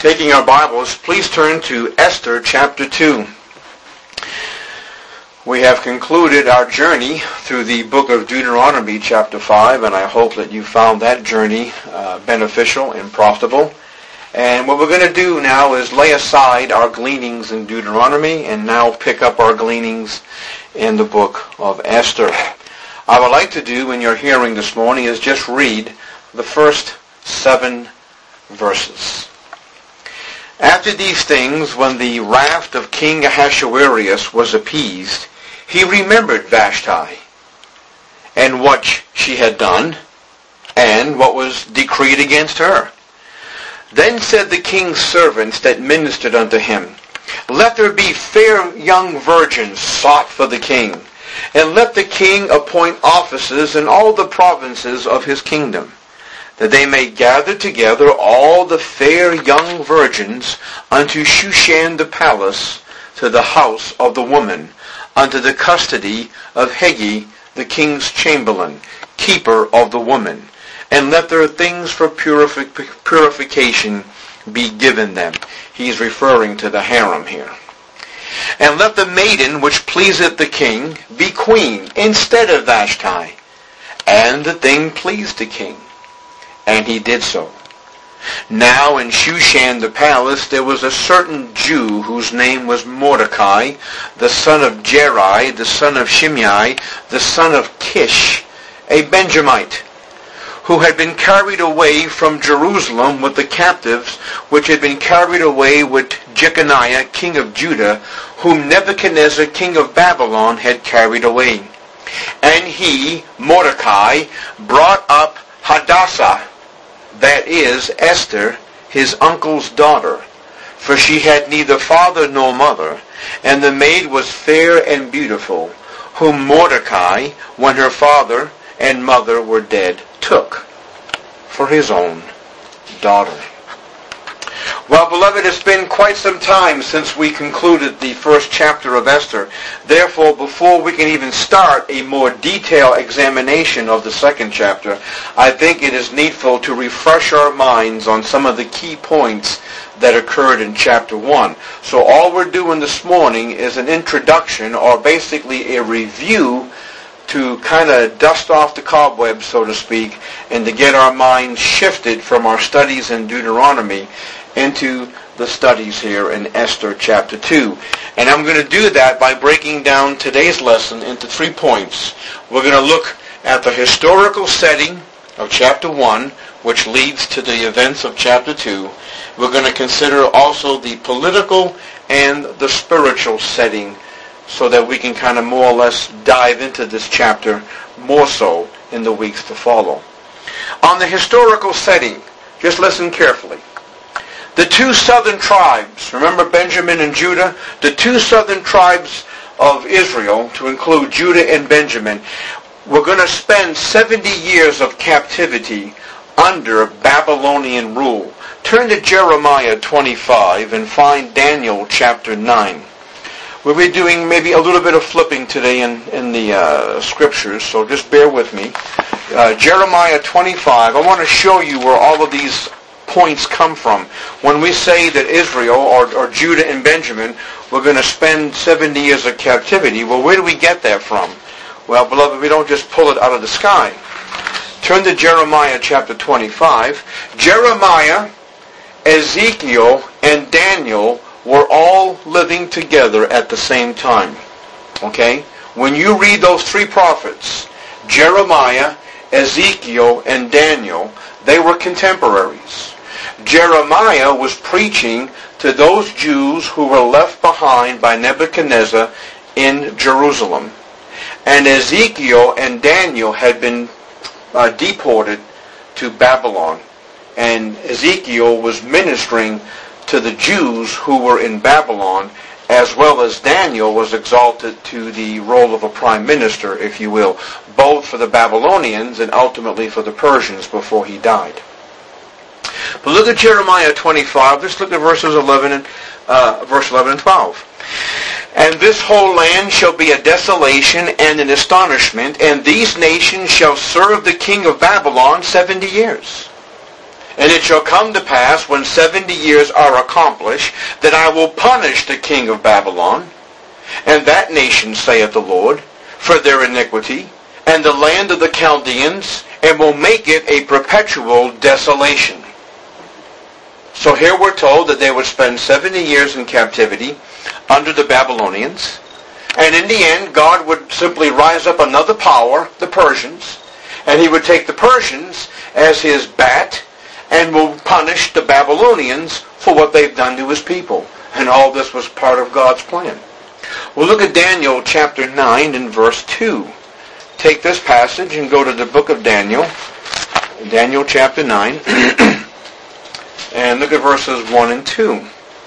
Taking our Bibles, please turn to Esther chapter 2. We have concluded our journey through the book of Deuteronomy chapter 5, and I hope that you found that journey beneficial and profitable. And what we're going to do now is lay aside our gleanings in Deuteronomy and now pick up our gleanings in the book of Esther. I would like to do in your hearing this morning is just read the first 7 verses. After these things, when the wrath of King Ahasuerus was appeased, he remembered Vashti, and what she had done, and what was decreed against her. Then said the king's servants that ministered unto him, Let there be fair young virgins sought for the king, and let the king appoint officers in all the provinces of his kingdom, that they may gather together all the fair young virgins unto Shushan the palace, to the house of the woman, unto the custody of Hegi the king's chamberlain, keeper of the woman, and let their things for purification be given them. He's referring to the harem here. And let the maiden which pleaseth the king be queen instead of Vashti. And the thing pleased the king, and he did so. Now in Shushan the palace there was a certain Jew whose name was Mordecai, the son of Jeri, the son of Shimei, the son of Kish, a Benjamite, who had been carried away from Jerusalem with the captives which had been carried away with Jeconiah king of Judah, whom Nebuchadnezzar king of Babylon had carried away. And he, Mordecai, brought up Hadassah, that is, Esther, his uncle's daughter, for she had neither father nor mother, and the maid was fair and beautiful, whom Mordecai, when her father and mother were dead, took for his own daughter. Well, beloved, it's been quite some time since we concluded the first chapter of Esther. Therefore, before we can even start a more detailed examination of the second chapter, I think it is needful to refresh our minds on some of the key points that occurred in chapter 1. So all we're doing this morning is an introduction, or basically a review, to kind of dust off the cobwebs, so to speak, and to get our minds shifted from our studies in Deuteronomy into the studies here in Esther chapter 2. And I'm going to do that by breaking down today's lesson into 3 points. We're going to look at the historical setting of chapter 1, which leads to the events of chapter 2. We're going to consider also the political and the spiritual setting, so that we can kind of more or less dive into this chapter more so in the weeks to follow. On the historical setting, just listen carefully. The 2 southern tribes, remember Benjamin and Judah? The 2 southern tribes of Israel, to include Judah and Benjamin, were going to spend 70 years of captivity under Babylonian rule. Turn to Jeremiah 25 and find Daniel chapter 9. We'll be doing maybe a little bit of flipping today in the scriptures, so just bear with me. Jeremiah 25, I want to show you where all of these points come from. When we say that Israel, or Judah and Benjamin, we're going to spend 70 years of captivity, well, where do we get that from? Well, beloved, we don't just pull it out of the sky. Turn to Jeremiah chapter 25. Jeremiah, Ezekiel, and Daniel were all living together at the same time. Okay? When you read those 3 prophets, Jeremiah, Ezekiel, and Daniel, they were contemporaries. Jeremiah was preaching to those Jews who were left behind by Nebuchadnezzar in Jerusalem. And Ezekiel and Daniel had been deported to Babylon. And Ezekiel was ministering to the Jews who were in Babylon, as well as Daniel was exalted to the role of a prime minister, if you will, both for the Babylonians and ultimately for the Persians before he died. But look at Jeremiah 25. Let's look at verses 11 and 12. And this whole land shall be a desolation and an astonishment, and these nations shall serve the king of Babylon 70 years. And it shall come to pass, when 70 years are accomplished, that I will punish the king of Babylon, and that nation, saith the Lord, for their iniquity, and the land of the Chaldeans, and will make it a perpetual desolation. So here we're told that they would spend 70 years in captivity under the Babylonians, and in the end, God would simply rise up another power, the Persians, and he would take the Persians as his bat, and will punish the Babylonians for what they've done to his people. And all this was part of God's plan. We'll look at Daniel chapter 9 and verse 2. Take this passage and go to the book of Daniel, Daniel chapter 9, and look at verses 1 and 2.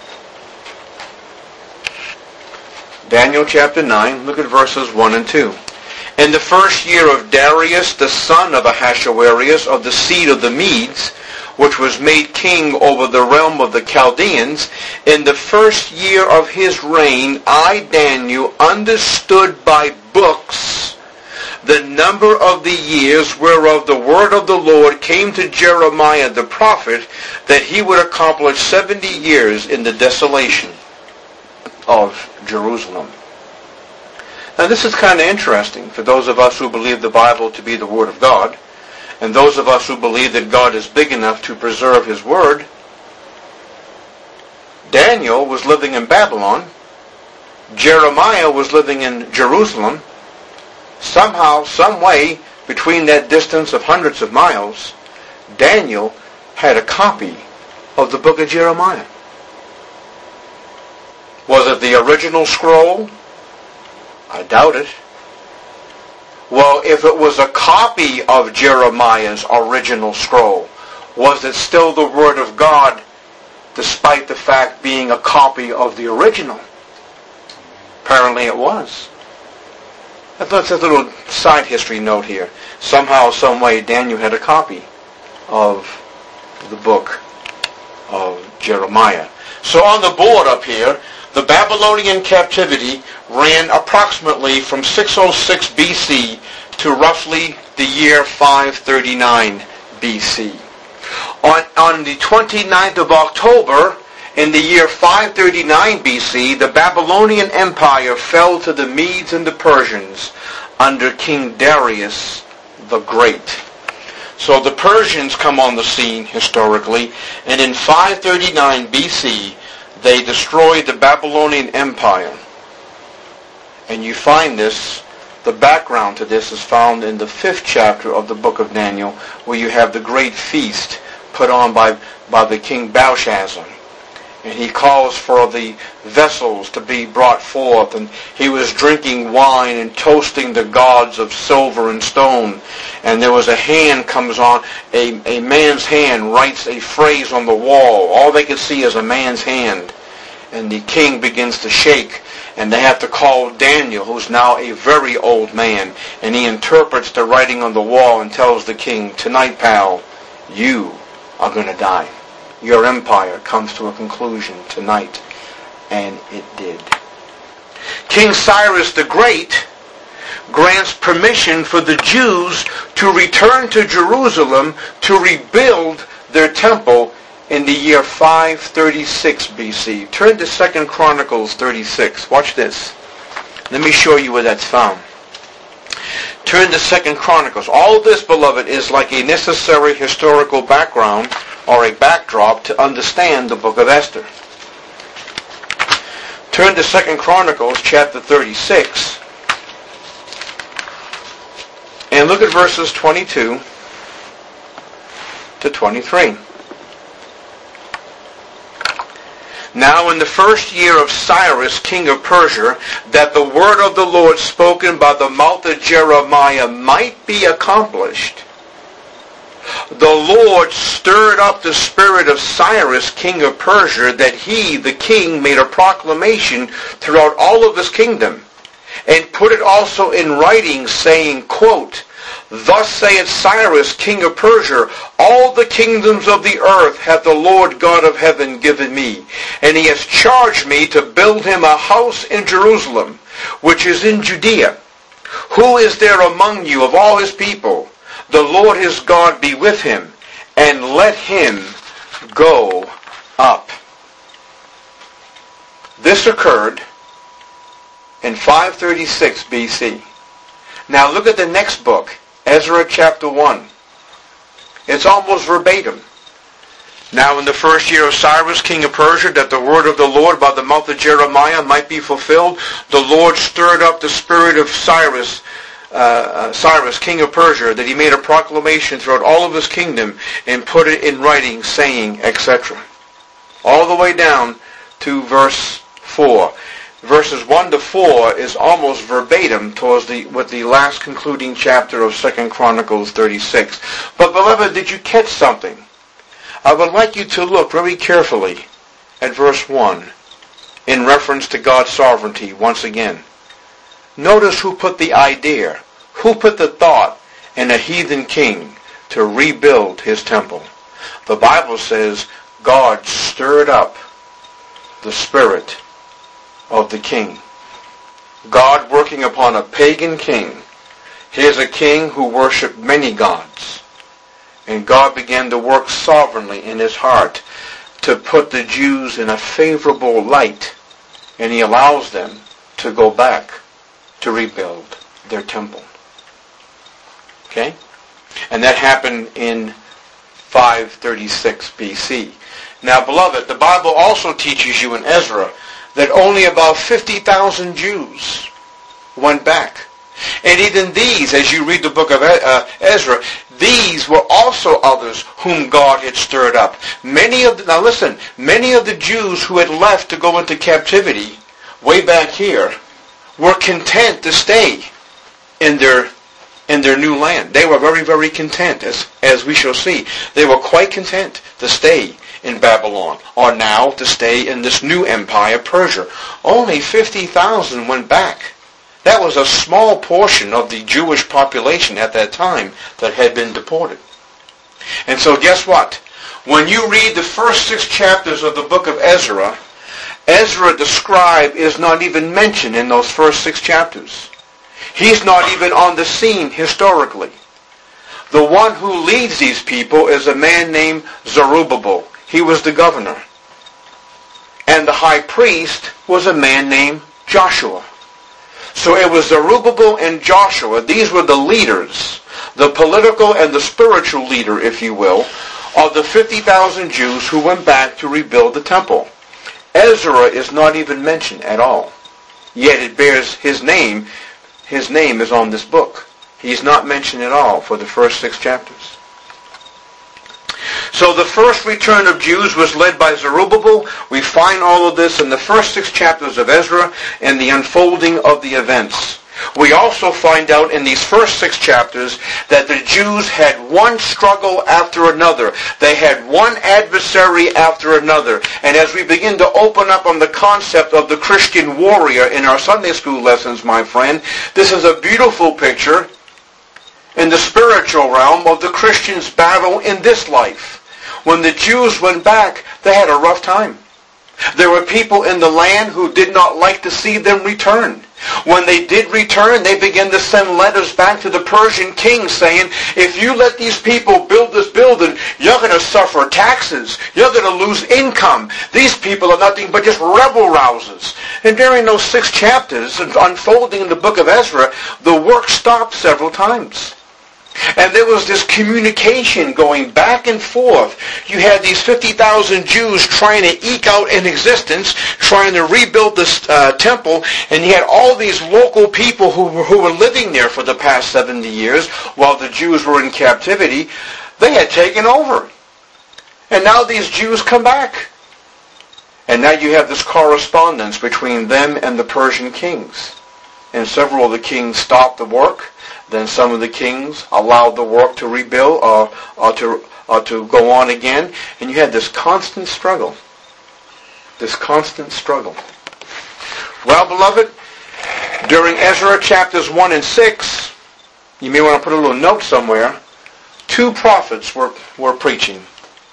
Daniel chapter 9, look at verses 1 and 2. In the first year of Darius, the son of Ahasuerus, of the seed of the Medes, which was made king over the realm of the Chaldeans, in the first year of his reign, I, Daniel, understood by books the number of the years whereof the word of the Lord came to Jeremiah the prophet, that he would accomplish 70 years in the desolation of Jerusalem. Now this is kind of interesting for those of us who believe the Bible to be the Word of God, and those of us who believe that God is big enough to preserve His Word. Daniel was living in Babylon. Jeremiah was living in Jerusalem. Somehow, some way, between that distance of hundreds of miles, Daniel had a copy of the book of Jeremiah. Was it the original scroll? I doubt it. Well, if it was a copy of Jeremiah's original scroll, was it still the Word of God, despite the fact being a copy of the original? Apparently it was. That's a little side history note here. Somehow, some way, Daniel had a copy of the book of Jeremiah. So on the board up here, the Babylonian captivity ran approximately from 606 BC to roughly the year 539 BC. On the 29th of October, in the year 539 BC, the Babylonian Empire fell to the Medes and the Persians under King Darius the Great. So the Persians come on the scene historically, and in 539 BC, they destroyed the Babylonian Empire. And you find this, the background to this is found in the 5th chapter of the book of Daniel, where you have the great feast put on by the king Belshazzar. And he calls for the vessels to be brought forth, and he was drinking wine and toasting the gods of silver and stone. And there was a hand comes on, a man's hand writes a phrase on the wall. All they could see is a man's hand. And the king begins to shake, and they have to call Daniel, who's now a very old man, and he interprets the writing on the wall and tells the king, "Tonight, pal, you are going to die. Your empire comes to a conclusion tonight." And it did. King Cyrus the Great grants permission for the Jews to return to Jerusalem to rebuild their temple in the year 536 BC. Turn to 2 Chronicles 36. Watch this. Let me show you where that's found. Turn to 2 Chronicles. All this, beloved, is like a necessary historical background or a backdrop to understand the book of Esther. Turn to 2 Chronicles chapter 36 and look at verses 22 to 23. Now in the first year of Cyrus, king of Persia, that the word of the Lord spoken by the mouth of Jeremiah might be accomplished, the Lord stirred up the spirit of Cyrus, king of Persia, that he, the king, made a proclamation throughout all of his kingdom, and put it also in writing, saying, quote, "Thus saith Cyrus, king of Persia, all the kingdoms of the earth hath the Lord God of heaven given me, and he has charged me to build him a house in Jerusalem, which is in Judea. Who is there among you of all his people? The Lord his God be with him, and let him go up. This occurred in 536 BC. Now look at the next book, Ezra chapter 1. It's almost verbatim. Now in the first year of Cyrus, king of Persia, that the word of the Lord by the mouth of Jeremiah might be fulfilled, the Lord stirred up the spirit of Cyrus, king of Persia, that he made a proclamation throughout all of his kingdom and put it in writing, saying, etc. All the way down to verse 4. Verses 1 to 4 is almost verbatim with the last concluding chapter of 2 Chronicles 36. But beloved, did you catch something? I would like you to look very carefully at verse 1 in reference to God's sovereignty once again. Notice who put the idea, who put the thought in a heathen king to rebuild his temple. The Bible says God stirred up the spirit of the king. God working upon a pagan king. Here's a king who worshipped many gods. And God began to work sovereignly in his heart to put the Jews in a favorable light. And he allows them to go back to rebuild their temple. Okay? And that happened in 536 BC. Now, beloved, the Bible also teaches you in Ezra that only about 50,000 Jews went back. And even these, as you read the book of Ezra, these were also others whom God had stirred up. Many of the Jews who had left to go into captivity way back here were content to stay in their new land. They were very, very content, as we shall see. They were quite content to stay in Babylon, or now to stay in this new empire, Persia. Only 50,000 went back. That was a small portion of the Jewish population at that time that had been deported. And so guess what? When you read the first 6 chapters of the book of Ezra, Ezra the scribe is not even mentioned in those first 6 chapters. He's not even on the scene historically. The one who leads these people is a man named Zerubbabel. He was the governor. And the high priest was a man named Joshua. So it was Zerubbabel and Joshua. These were the leaders, the political and the spiritual leader, if you will, of the 50,000 Jews who went back to rebuild the temple. Ezra is not even mentioned at all. Yet it bears his name. His name is on this book. He's not mentioned at all for the first 6 chapters. So the first return of Jews was led by Zerubbabel. We find all of this in the first 6 chapters of Ezra and the unfolding of the events. We also find out in these first 6 chapters that the Jews had one struggle after another. They had one adversary after another. And as we begin to open up on the concept of the Christian warrior in our Sunday school lessons, my friend, this is a beautiful picture in the spiritual realm of the Christian's battle in this life. When the Jews went back, they had a rough time. There were people in the land who did not like to see them return. When they did return, they began to send letters back to the Persian king saying, if you let these people build this building, you're going to suffer taxes. You're going to lose income. These people are nothing but just rebel rousers. And during those 6 chapters unfolding in the book of Ezra, the work stopped several times. And there was this communication going back and forth. You had these 50,000 Jews trying to eke out an existence, trying to rebuild this temple, and you had all these local people who were living there for the past 70 years while the Jews were in captivity. They had taken over. And now these Jews come back. And now you have this correspondence between them and the Persian kings. And several of the kings stopped the work. Then some of the kings allowed the work to rebuild or to go on again. And you had this constant struggle. This constant struggle. Well, beloved, during Ezra chapters 1 and 6, you may want to put a little note somewhere, 2 prophets were preaching.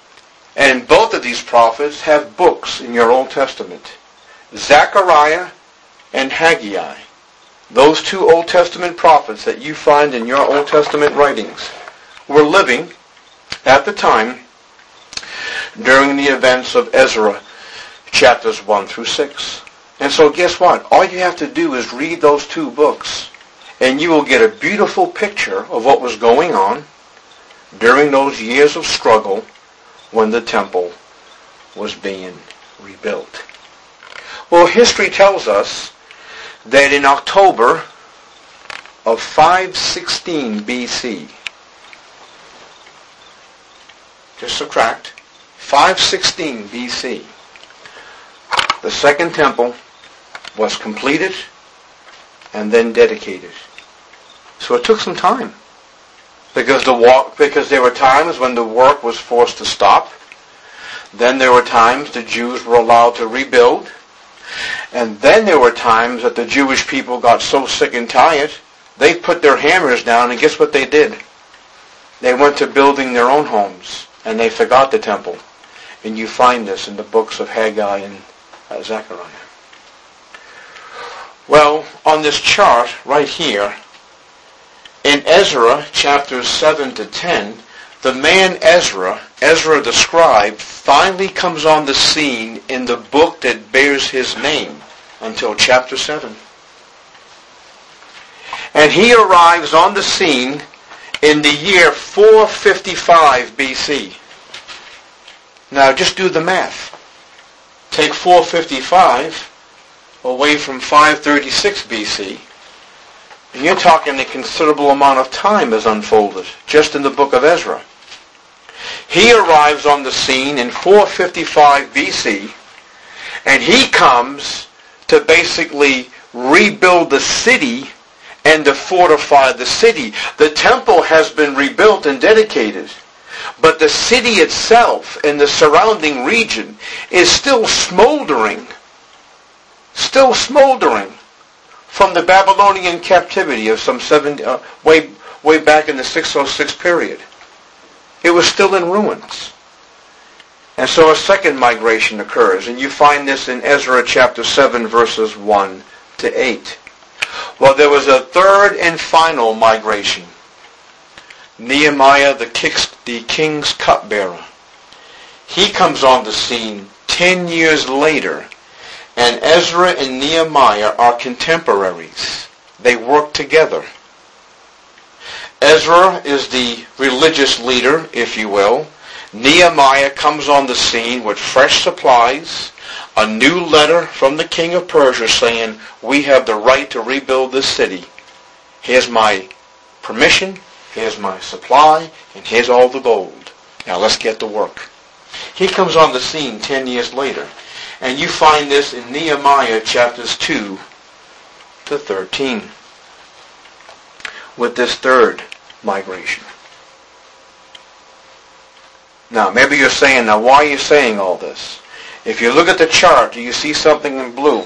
And both of these prophets have books in your Old Testament. Zechariah and Haggai. Those 2 Old Testament prophets that you find in your Old Testament writings were living at the time during the events of Ezra, chapters 1 through 6. And so guess what? All you have to do is read those two books, and you will get a beautiful picture of what was going on during those years of struggle when the temple was being rebuilt. Well, history tells us that in October of 516 BC, just subtract 516 BC, the second temple was completed and then dedicated. So it took some time because there were times when the work was forced to stop. Then there were times the Jews were allowed to rebuild. And then there were times that the Jewish people got so sick and tired, they put their hammers down, and guess what they did? They went to building their own homes, and they forgot the temple. And you find this in the books of Haggai and Zechariah. Well, on this chart right here, in Ezra chapters 7 to 10, the man Ezra the scribe, finally comes on the scene in the book that bears his name until chapter 7. And he arrives on the scene in the year 455 BC. Now just do the math. Take 455 away from 536 BC, and you're talking a considerable amount of time has unfolded just in the book of Ezra. He arrives on the scene in 455 BC, and he comes to basically rebuild the city and to fortify the city. The temple has been rebuilt and dedicated, but the city itself and the surrounding region is still smoldering from the Babylonian captivity of some way back in the 606 period. It was still in ruins. And so a second migration occurs, and you find this in Ezra chapter 7 verses 1 to 8. Well, there was a third and final migration. Nehemiah, the king's cupbearer. He comes on the scene 10 years later, and Ezra and Nehemiah are contemporaries. They work together. Ezra is the religious leader, if you will. Nehemiah comes on the scene with fresh supplies, a new letter from the king of Persia saying, we have the right to rebuild this city. Here's my permission, here's my supply, and here's all the gold. Now let's get to work. He comes on the scene 10 years later. And you find this in Nehemiah chapters 2 to 13 with this third migration. Now, maybe you're saying, now why are you saying all this? If you look at the chart, do you see something in blue?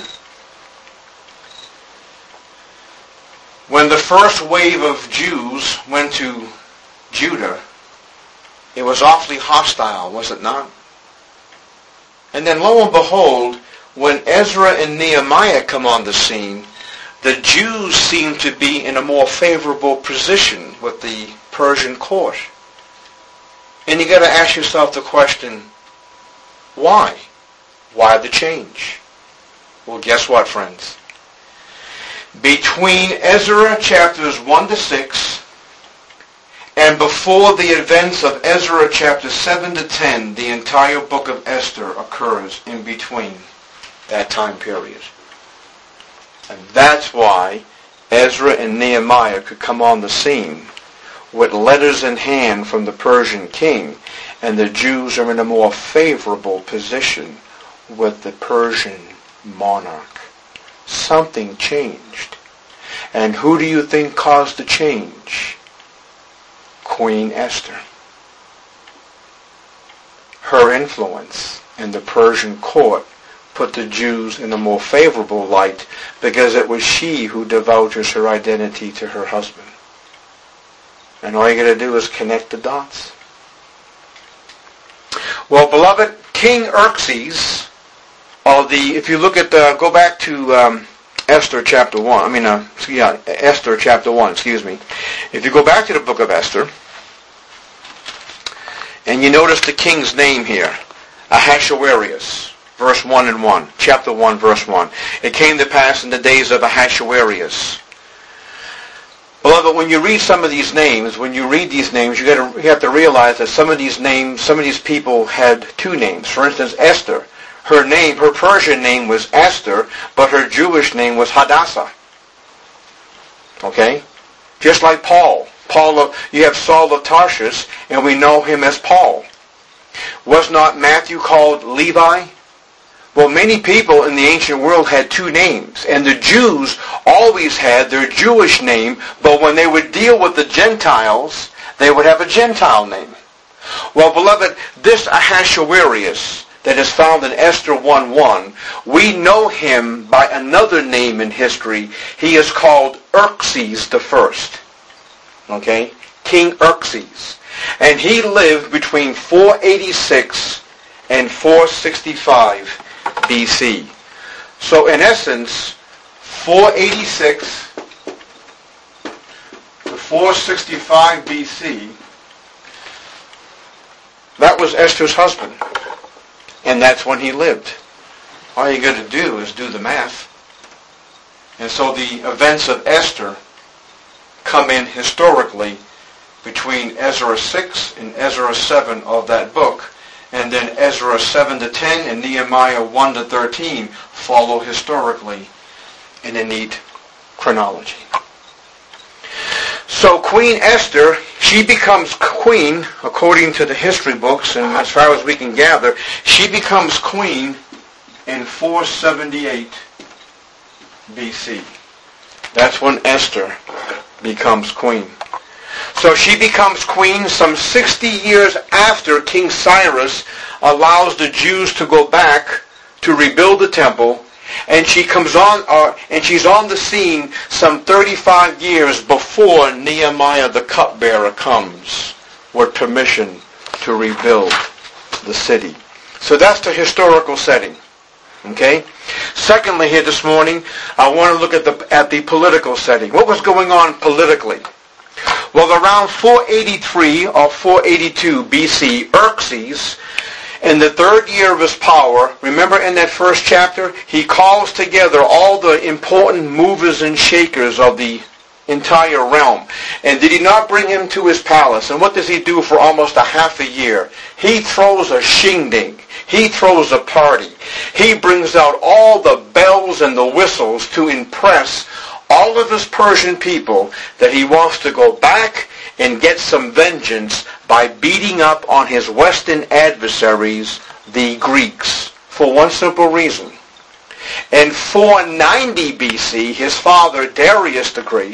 When the first wave of Jews went to Judah, it was awfully hostile, was it not? And then lo and behold, when Ezra and Nehemiah come on the scene, the Jews seem to be in a more favorable position with the Persian court. And you got to ask yourself the question, why? Why the change? Well, guess what, friends? Between Ezra chapters 1 to 6 and before the events of Ezra chapters 7 to 10, the entire book of Esther occurs in between that time period. And that's why Ezra and Nehemiah could come on the scene with letters in hand from the Persian king, and the Jews are in a more favorable position with the Persian monarch. Something changed. And who do you think caused the change? Queen Esther. Her influence in the Persian court put the Jews in a more favorable light because it was she who divulges her identity to her husband. And all you got to do is connect the dots. Well, beloved, King Xerxes, if you look at, go back to Esther chapter 1, Esther chapter 1, excuse me. If you go back to the book of Esther, And you notice the king's name here, Ahasuerus, verse 1 and 1, chapter 1, verse 1. It came to pass in the days of Ahasuerus. Beloved, when you read some of these names, you have to realize that some of these people had two names. For instance, Esther. Her Persian name was Esther, but her Jewish name was Hadassah. Okay? Just like Paul. You have Saul of Tarsus, and we know him as Paul. Was not Matthew called Levi? Well, many people in the ancient world had two names, and the Jews always had their Jewish name, but when they would deal with the Gentiles, they would have a Gentile name. Well, beloved, this Ahasuerus that is found in Esther 1:1, we know him by another name in history. He is called Xerxes the First. Okay? King Xerxes. And he lived between 486 and 465 BC. So in essence, 486 to 465 BC, that was Esther's husband. And that's when he lived. All you got to do is do the math. And so the events of Esther come in historically between Ezra 6 and Ezra 7 of that book. And then Ezra 7 to 10 and Nehemiah 1 to 13 follow historically in a neat chronology. So Queen Esther, she becomes queen, according to the history books, and as far as we can gather, she becomes queen in 478 BC. That's when Esther becomes queen. So she becomes queen some 60 years after King Cyrus allows the Jews to go back to rebuild the temple, and she's on the scene some 35 years before Nehemiah the cupbearer comes with permission to rebuild the city. So that's the historical setting. Okay? Secondly, here this morning, I want to look at the political setting. What was going on politically? Well, around 483 or 482 BC, Xerxes, in the third year of his power, remember in that first chapter, he calls together all the important movers and shakers of the entire realm. And did he not bring him to his palace? And what does he do for almost a half a year? He throws a shindig. He throws a party. He brings out all the bells and the whistles to impress all of his Persian people that he wants to go back and get some vengeance by beating up on his Western adversaries, the Greeks, for one simple reason. In 490 BC, his father, Darius the Great,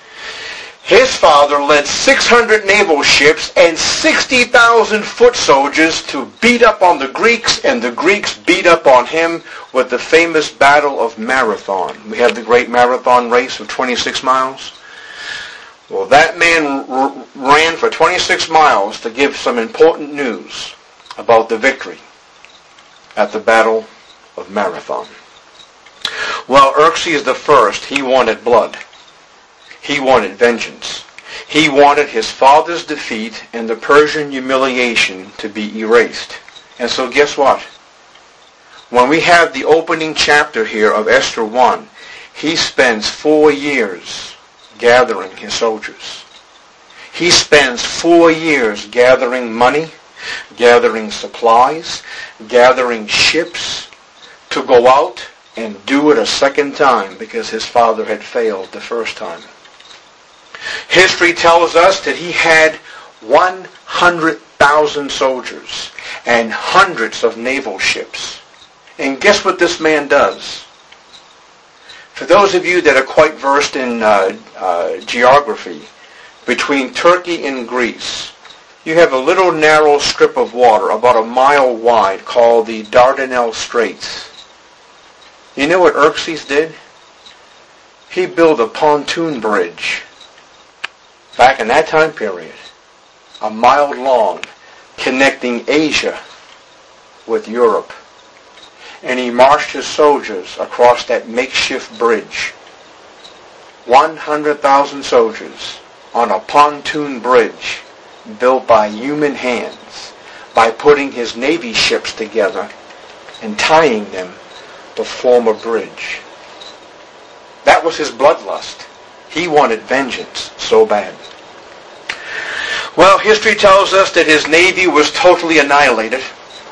his father led 600 naval ships and 60,000 foot soldiers to beat up on the Greeks, and the Greeks beat up on him with the famous Battle of Marathon. We have the great marathon race of 26 miles. Well, that man ran for 26 miles to give some important news about the victory at the Battle of Marathon. Well, Xerxes the First, he wanted blood. He wanted vengeance. He wanted his father's defeat and the Persian humiliation to be erased. And so guess what? When we have the opening chapter here of Esther 1, he spends 4 years gathering his soldiers. He spends 4 years gathering money, gathering supplies, gathering ships to go out and do it a second time because his father had failed the first time. History tells us that he had 100,000 soldiers and hundreds of naval ships. And guess what this man does? For those of you that are quite versed in geography, between Turkey and Greece, you have a little narrow strip of water about a mile wide called the Dardanelles Straits. You know what Xerxes did? He built a pontoon bridge back in that time period, a mile long, connecting Asia with Europe. And he marched his soldiers across that makeshift bridge. 100,000 soldiers on a pontoon bridge built by human hands. by putting his navy ships together and tying them to form a bridge. That was his bloodlust. He wanted vengeance so bad. Well, history tells us that his navy was totally annihilated.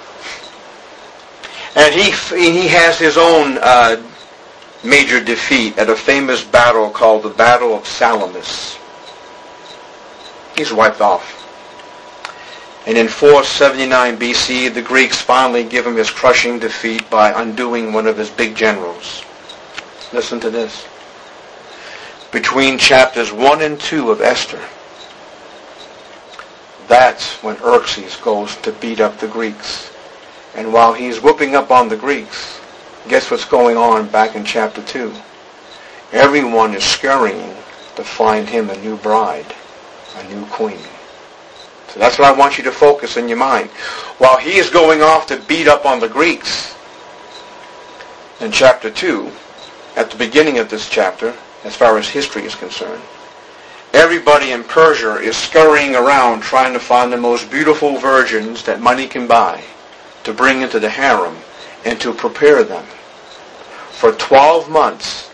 And he has his own major defeat at a famous battle called the Battle of Salamis. He's wiped off. And in 479 BC, the Greeks finally give him his crushing defeat by undoing one of his big generals. Listen to this. Between chapters 1 and 2 of Esther, that's when Xerxes goes to beat up the Greeks. And while he's whooping up on the Greeks, guess what's going on back in chapter 2? Everyone is scurrying to find him a new bride, a new queen. So that's what I want you to focus in your mind. While he is going off to beat up on the Greeks, in chapter 2, at the beginning of this chapter, as far as history is concerned, everybody in Persia is scurrying around trying to find the most beautiful virgins that money can buy to bring into the harem and to prepare them for 12 months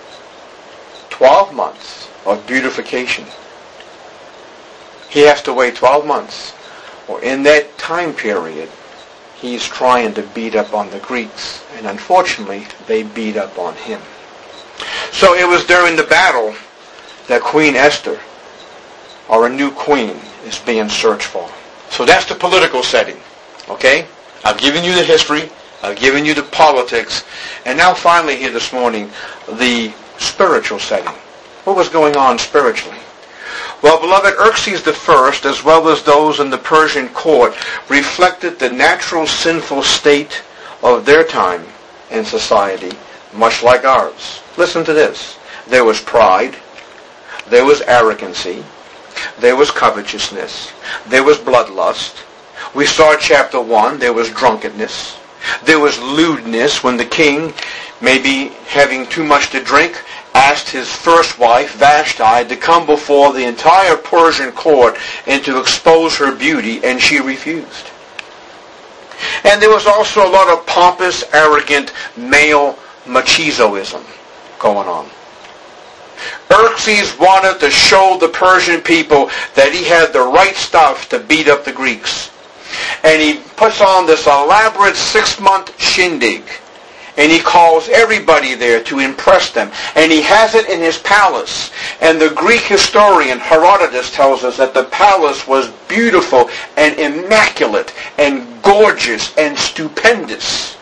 of beautification. He has to wait 12 months, or in that time period, he's trying to beat up on the Greeks, and unfortunately, they beat up on him. So it was during the battle that Queen Esther, or a new queen, is being searched for. So that's the political setting, okay? I've given you the history, I've given you the politics, and now finally here this morning, the spiritual setting. What was going on spiritually? Well, beloved, Xerxes the First, as well as those in the Persian court, reflected the natural sinful state of their time and society, much like ours. Listen to this. There was pride, there was arrogancy, there was covetousness, there was bloodlust. We saw chapter 1, there was drunkenness, there was lewdness when the king, maybe having too much to drink, asked his first wife, Vashti, to come before the entire Persian court and to expose her beauty, and she refused. And there was also a lot of pompous, arrogant, male machizoism going on. Xerxes wanted to show the Persian people that he had the right stuff to beat up the Greeks. And he puts on this elaborate 6-month shindig. And he calls everybody there to impress them. And he has it in his palace. And the Greek historian Herodotus tells us that the palace was beautiful and immaculate and gorgeous and stupendous.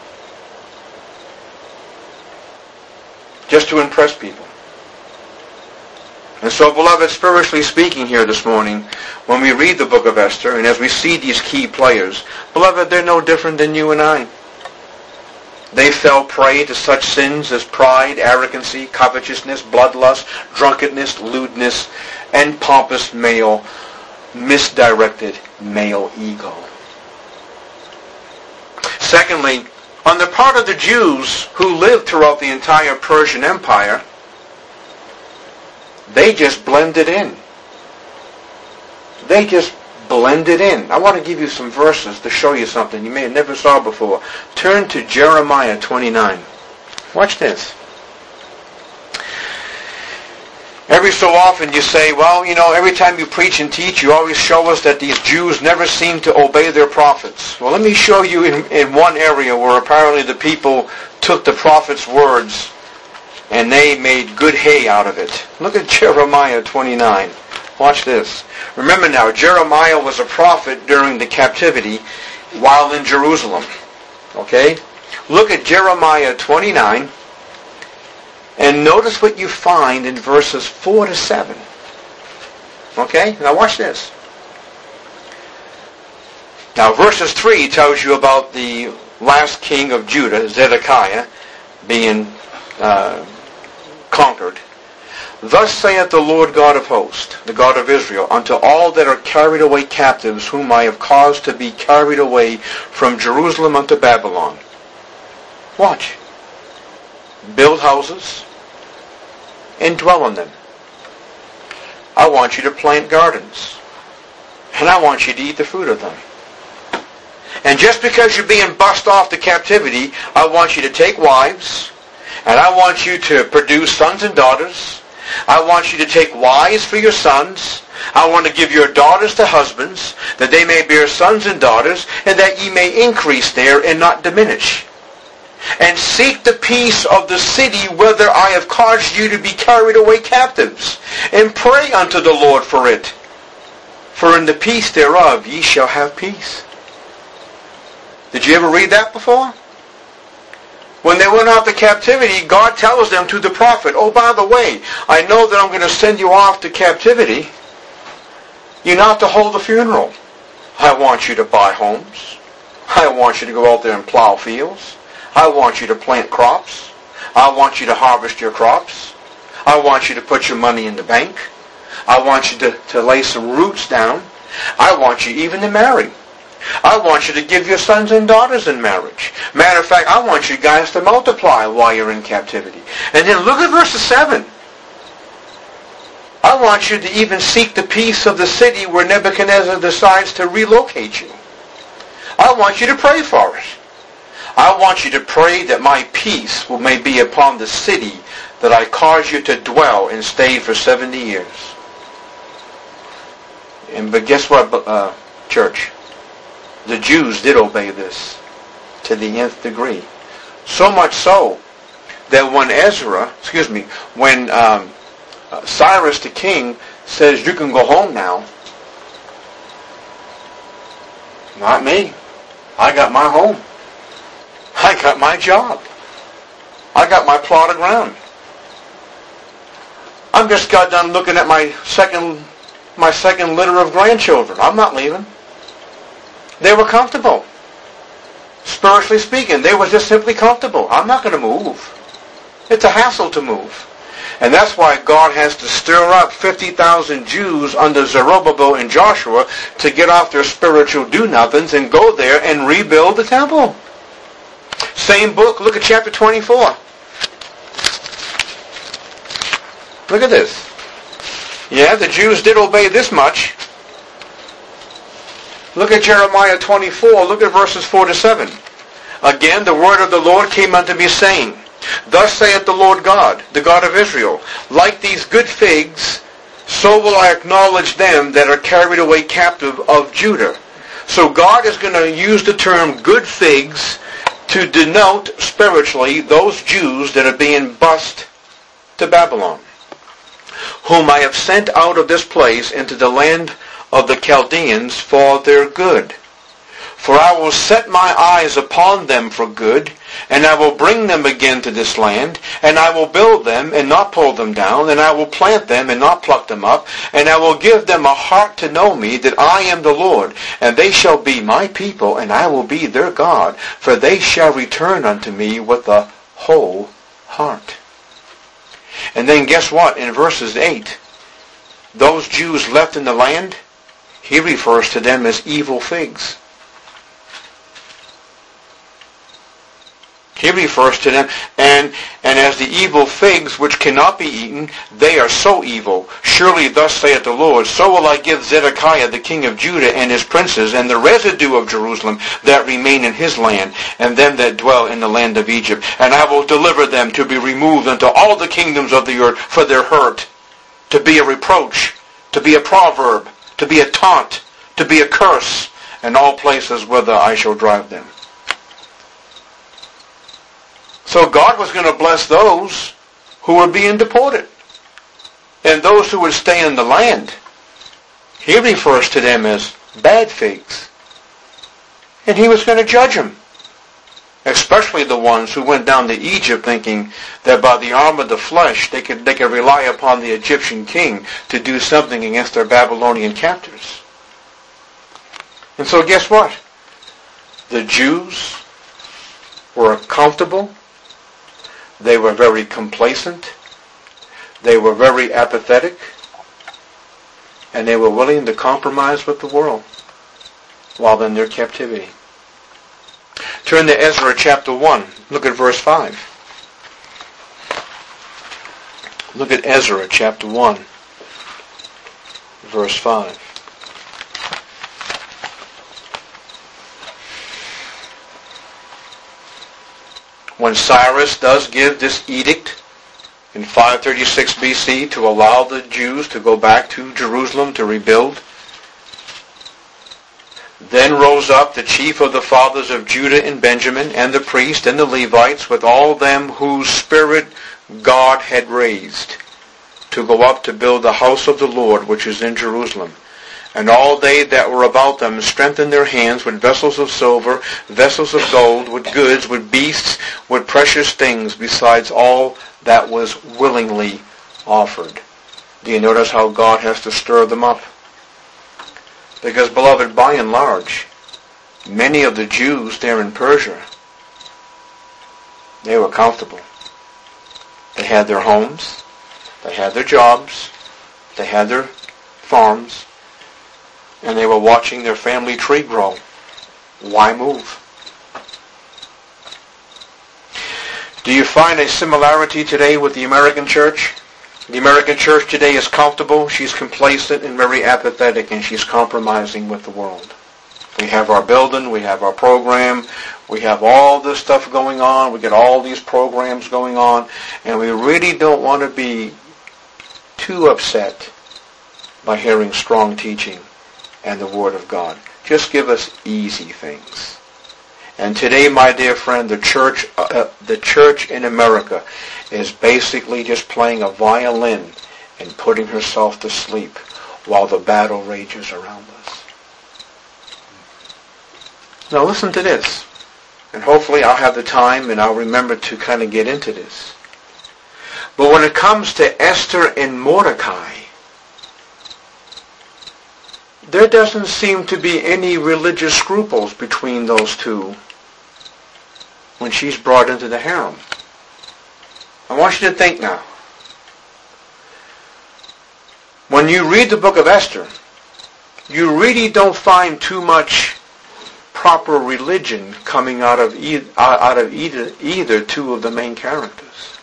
Just to impress people. And so, beloved, spiritually speaking here this morning, when we read the book of Esther, and as we see these key players, beloved, they're no different than you and I. They fell prey to such sins as pride, arrogancy, covetousness, bloodlust, drunkenness, lewdness, and pompous male, misdirected male ego. Secondly, on the part of the Jews who lived throughout the entire Persian Empire, they just blended in. They just blended in. I want to give you some verses to show you something you may have never saw before. Turn to Jeremiah 29. Watch this. Every so often you say, well, you know, every time you preach and teach, you always show us that these Jews never seem to obey their prophets. Well, let me show you in one area where apparently the people took the prophet's words and they made good hay out of it. Look at Jeremiah 29. Watch this. Remember now, Jeremiah was a prophet during the captivity while in Jerusalem. Okay? Look at Jeremiah 29 and notice what you find in verses 4 to 7. Okay? Now watch this. Now verses 3 tells you about the last king of Judah, Zedekiah, being conquered. Thus saith the Lord God of hosts, the God of Israel, unto all that are carried away captives, whom I have caused to be carried away from Jerusalem unto Babylon. Watch. Build houses and dwell in them. I want you to plant gardens, and I want you to eat the fruit of them. And just because you're being bussed off to captivity, I want you to take wives, and I want you to produce sons and daughters. I want you to take wives for your sons. I want to give your daughters to husbands, that they may bear sons and daughters, and that ye may increase there and not diminish. And seek the peace of the city whither I have caused you to be carried away captives, and pray unto the Lord for it. For in the peace thereof ye shall have peace. Did you ever read that before? When they went off to captivity, God tells them to the prophet, oh, by the way, I know that I'm going to send you off to captivity. You're not to hold a funeral. I want you to buy homes. I want you to go out there and plow fields. I want you to plant crops. I want you to harvest your crops. I want you to put your money in the bank. I want you to lay some roots down. I want you even to marry. I want you to give your sons and daughters in marriage. Matter of fact, I want you guys to multiply while you're in captivity. And then look at verse 7. I want you to even seek the peace of the city where Nebuchadnezzar decides to relocate you. I want you to pray for it. I want you to pray that my peace may be upon the city that I caused you to dwell and stay for 70 years. But guess what, church? The Jews did obey this to the nth degree. So much so that when Cyrus the king says, you can go home now. Not me. I got my home. I got my job. I got my plot of ground. I've just got done looking at my second litter of grandchildren. I'm not leaving. They were comfortable. Spiritually speaking, they were just simply comfortable. I'm not going to move. It's a hassle to move. And that's why God has to stir up 50,000 Jews under Zerubbabel and Joshua to get off their spiritual do-nothings and go there and rebuild the temple. Same book, look at chapter 24. Look at this. Yeah, the Jews did obey this much. Look at Jeremiah 24. Look at verses 4 to 7. Again, the word of the Lord came unto me, saying, Thus saith the Lord God, the God of Israel, like these good figs, so will I acknowledge them that are carried away captive of Judah. So God is going to use the term good figs to denote spiritually those Jews that are being bussed to Babylon, whom I have sent out of this place into the land of the Chaldeans for their good. For I will set my eyes upon them for good, and I will bring them again to this land, and I will build them and not pull them down, and I will plant them and not pluck them up, and I will give them a heart to know me, that I am the Lord, and they shall be my people, and I will be their God, for they shall return unto me with a whole heart. And then guess what? In verses 8, those Jews left in the land, he refers to them as evil figs. He refers to them, and as the evil figs which cannot be eaten, they are so evil. Surely thus saith the Lord, so will I give Zedekiah the king of Judah and his princes, and the residue of Jerusalem that remain in his land, and them that dwell in the land of Egypt. And I will deliver them to be removed unto all the kingdoms of the earth for their hurt, to be a reproach, to be a proverb, to be a taunt, to be a curse, in all places whither I shall drive them. So God was going to bless those who were being deported. And those who would stay in the land, he refers to them as bad figs. And he was going to judge them. Especially the ones who went down to Egypt thinking that by the arm of the flesh they could rely upon the Egyptian king to do something against their Babylonian captors. And so guess what? The Jews were comfortable. They were very complacent. They were very apathetic. And they were willing to compromise with the world while in their captivity. Turn to Ezra chapter 1. Look at verse 5. Look at Ezra chapter 1, verse 5. when Cyrus does give this edict in 536 BC to allow the Jews to go back to Jerusalem to rebuild. Then rose up the chief of the fathers of Judah and Benjamin, and the priests and the Levites, with all them whose spirit God had raised, to go up to build the house of the Lord which is in Jerusalem. And all they that were about them strengthened their hands with vessels of silver, vessels of gold, with goods, with beasts, with precious things, besides all that was willingly offered. Do you notice how God has to stir them up? Because, beloved, by and large, many of the Jews there in Persia, they were comfortable. They had their homes, they had their jobs, they had their farms, and they were watching their family tree grow. Why move? Do you find a similarity today with the American church? The American church today is comfortable, she's complacent and very apathetic, and she's compromising with the world. We have our building, we have our program, we have all this stuff going on, we get all these programs going on, and we really don't want to be too upset by hearing strong teaching and the Word of God. Just give us easy things. And today, my dear friend, the church in America is basically just playing a violin and putting herself to sleep while the battle rages around us. Now listen to this, and hopefully I'll have the time and I'll remember to kind of get into this. But when it comes to Esther and Mordecai, there doesn't seem to be any religious scruples between those two when she's brought into the harem. I want you to think now. When you read the book of Esther, you really don't find too much proper religion coming out of either two of the main characters.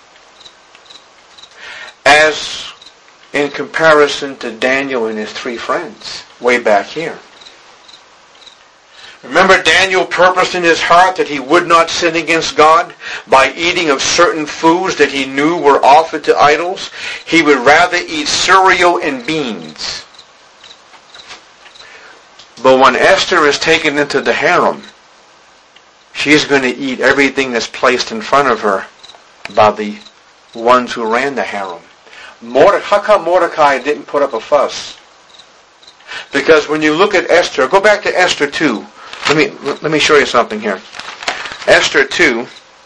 As in comparison to Daniel and his three friends way back here. Remember, Daniel purposed in his heart that he would not sin against God by eating of certain foods that he knew were offered to idols. He would rather eat cereal and beans. But when Esther is taken into the harem, she's going to eat everything that's placed in front of her by the ones who ran the harem. How come Mordecai didn't put up a fuss? Because when you look at Esther, go back to Esther 2. Let me show you something here. Esther 2.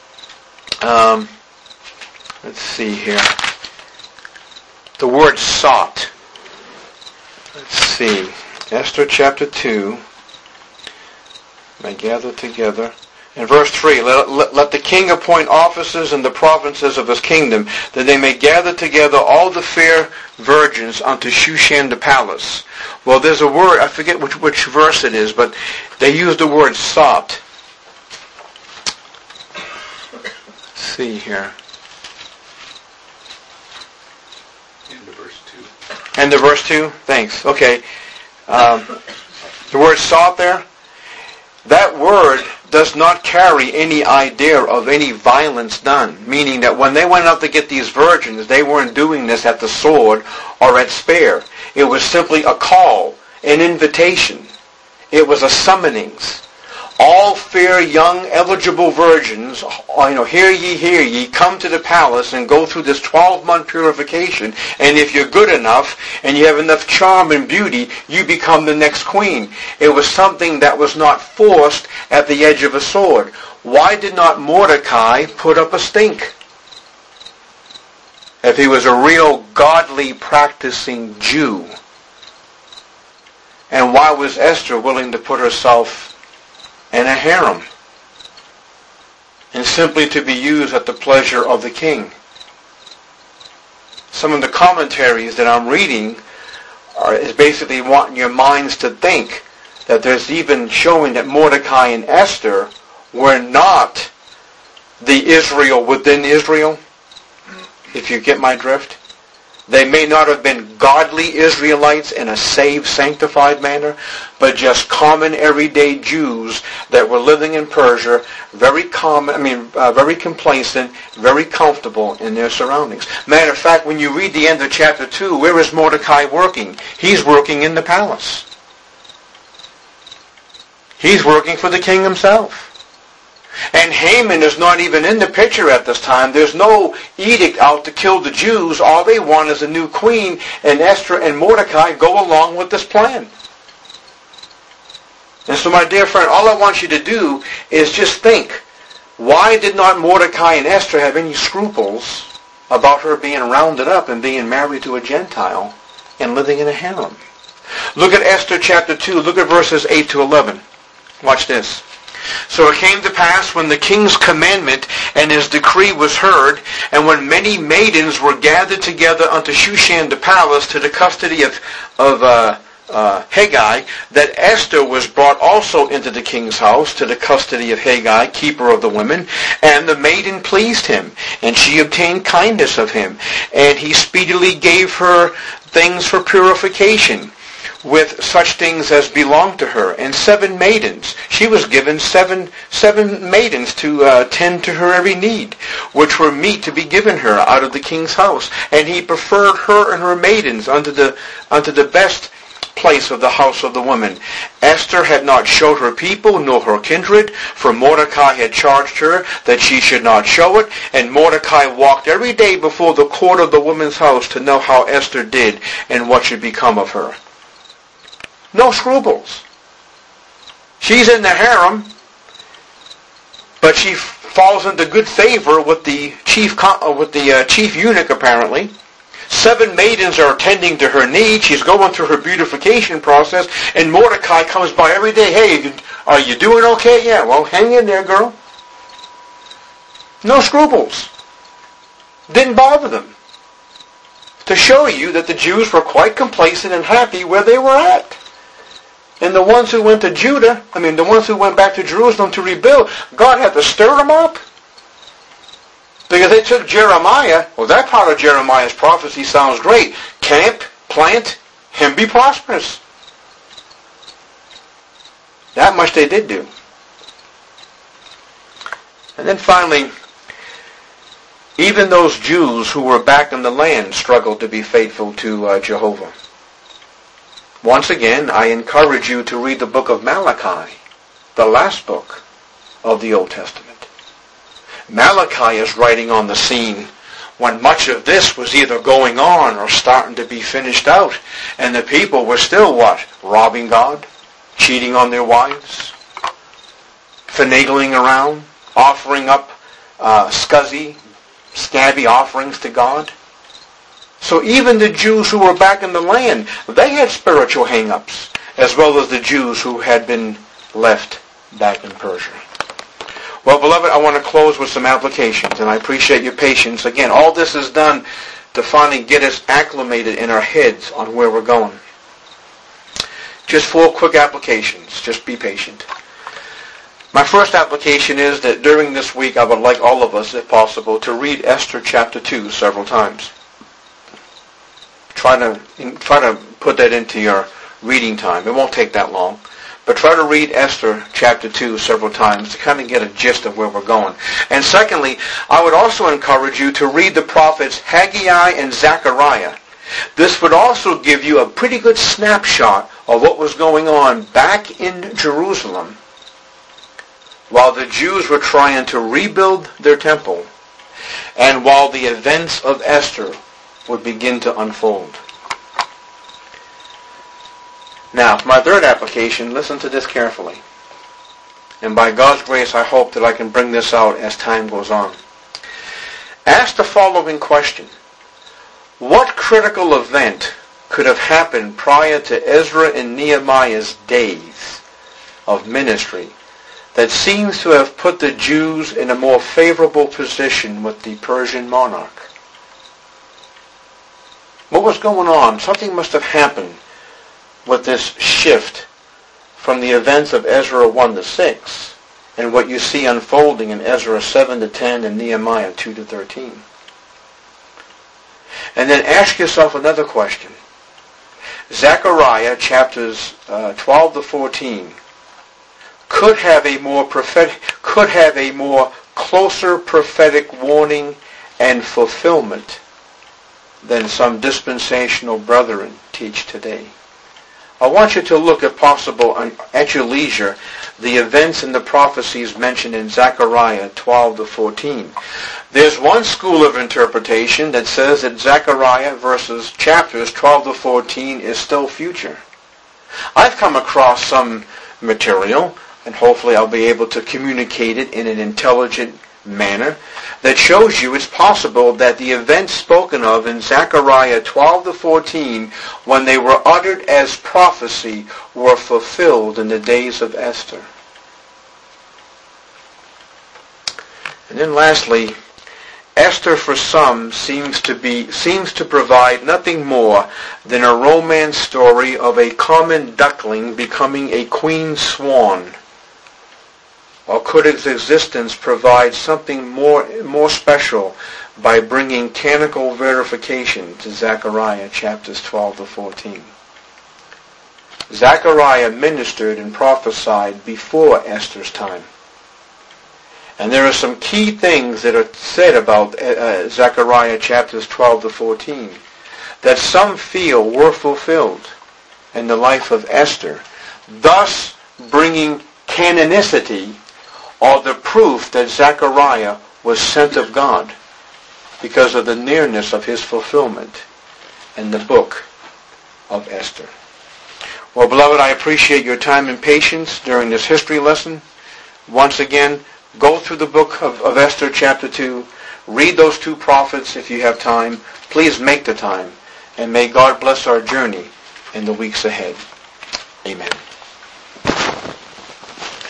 Let's see here. The word sought. Let's see. Esther chapter 2. They gather together. In verse 3, let the king appoint officers in the provinces of his kingdom, that they may gather together all the fair virgins unto Shushan the palace. Well, there's a word, I forget which verse it is, but they use the word sought. Let's see here. End of verse 2. End of verse 2? Thanks. Okay. The word sought there, that word does not carry any idea of any violence done, meaning that when they went out to get these virgins, they weren't doing this at the sword or at spear. It was simply a call, an invitation. It was a summonings. All fair, young, eligible virgins, hear ye, come to the palace and go through this 12-month purification. And if you're good enough and you have enough charm and beauty, you become the next queen. It was something that was not forced at the edge of a sword. Why did not Mordecai put up a stink? If he was a real godly practicing Jew. And why was Esther willing to put herself in a harem and simply to be used at the pleasure of the king? Some of the commentaries that I'm reading is basically wanting your minds to think that there's even showing that Mordecai and Esther were not the Israel within Israel, if you get my drift. They may not have been godly Israelites in a saved, sanctified manner, but just common, everyday Jews that were living in Persia, very complacent, very comfortable in their surroundings. Matter of fact, when you read the end of chapter 2, where is Mordecai working? He's working in the palace. He's working for the king himself. And Haman is not even in the picture at this time. There's no edict out to kill the Jews. All they want is a new queen, and Esther and Mordecai go along with this plan. And so, my dear friend, all I want you to do is just think, why did not Mordecai and Esther have any scruples about her being rounded up and being married to a Gentile and living in a harem? Look at Esther chapter 2. Look at verses 8 to 11. Watch this. So it came to pass, when the king's commandment and his decree was heard, and when many maidens were gathered together unto Shushan the palace to the custody of Hegai, that Esther was brought also into the king's house to the custody of Hegai, keeper of the women. And the maiden pleased him, and she obtained kindness of him. And he speedily gave her things for purification, with such things as belonged to her, and 7 maidens. She was given seven maidens to tend to her every need, which were meet to be given her out of the king's house. And he preferred her and her maidens unto the best place of the house of the women. Esther had not showed her people nor her kindred, for Mordecai had charged her that she should not show it. And Mordecai walked every day before the court of the woman's house to know how Esther did and what should become of her. No scruples. She's in the harem, but she falls into good favor with the chief eunuch, apparently. 7 maidens are attending to her needs. She's going through her beautification process, and Mordecai comes by every day. Hey, are you doing okay? Yeah, well, hang in there, girl. No scruples. Didn't bother them. To show you that the Jews were quite complacent and happy where they were at. And the ones who went to the ones who went back to Jerusalem to rebuild, God had to stir them up. Because they took Jeremiah, well, that part of Jeremiah's prophecy sounds great. Camp, plant, and be prosperous. That much they did do. And then finally, even those Jews who were back in the land struggled to be faithful to Jehovah. Once again, I encourage you to read the book of Malachi, the last book of the Old Testament. Malachi is writing on the scene when much of this was either going on or starting to be finished out, and the people were still what? Robbing God, cheating on their wives, finagling around, offering up scabby offerings to God. So even the Jews who were back in the land, they had spiritual hang-ups, as well as the Jews who had been left back in Persia. Well, beloved, I want to close with some applications, and I appreciate your patience. Again, all this is done to finally get us acclimated in our heads on where we're going. Just 4 quick applications. Just be patient. My first application is that during this week, I would like all of us, if possible, to read Esther chapter 2 several times. Try to put that into your reading time. It won't take that long. But try to read Esther chapter 2 several times to kind of get a gist of where we're going. And secondly, I would also encourage you to read the prophets Haggai and Zechariah. This would also give you a pretty good snapshot of what was going on back in Jerusalem while the Jews were trying to rebuild their temple and while the events of Esther would begin to unfold. Now, for my third application, listen to this carefully. And by God's grace, I hope that I can bring this out as time goes on. Ask the following question. What critical event could have happened prior to Ezra and Nehemiah's days of ministry that seems to have put the Jews in a more favorable position with the Persian monarch? What was going on? Something must have happened with this shift from the events of Ezra 1 to 6 and what you see unfolding in Ezra 7 to 10 and Nehemiah 2 to 13. And then ask yourself another question. Zechariah chapters 12 to 14 could have a more closer prophetic warning and fulfillment than some dispensational brethren teach today. I want you to look at possible, at your leisure, the events and the prophecies mentioned in Zechariah 12 to 14. There's one school of interpretation that says that Zechariah chapters 12 to 14 is still future. I've come across some material, and hopefully I'll be able to communicate it in an intelligent manner, that shows you it's possible that the events spoken of in Zechariah 12 to 14, when they were uttered as prophecy, were fulfilled in the days of Esther. And then lastly, Esther for some seems to provide nothing more than a romance story of a common duckling becoming a queen swan. Or could its existence provide something more special by bringing canonical verification to Zechariah chapters 12 to 14? Zechariah ministered and prophesied before Esther's time. And there are some key things that are said about Zechariah chapters 12 to 14 that some feel were fulfilled in the life of Esther, thus bringing canonicity, or the proof that Zechariah was sent of God because of the nearness of his fulfillment in the book of Esther. Well, beloved, I appreciate your time and patience during this history lesson. Once again, go through the book of Esther chapter 2. Read those two prophets if you have time. Please make the time. And may God bless our journey in the weeks ahead. Amen.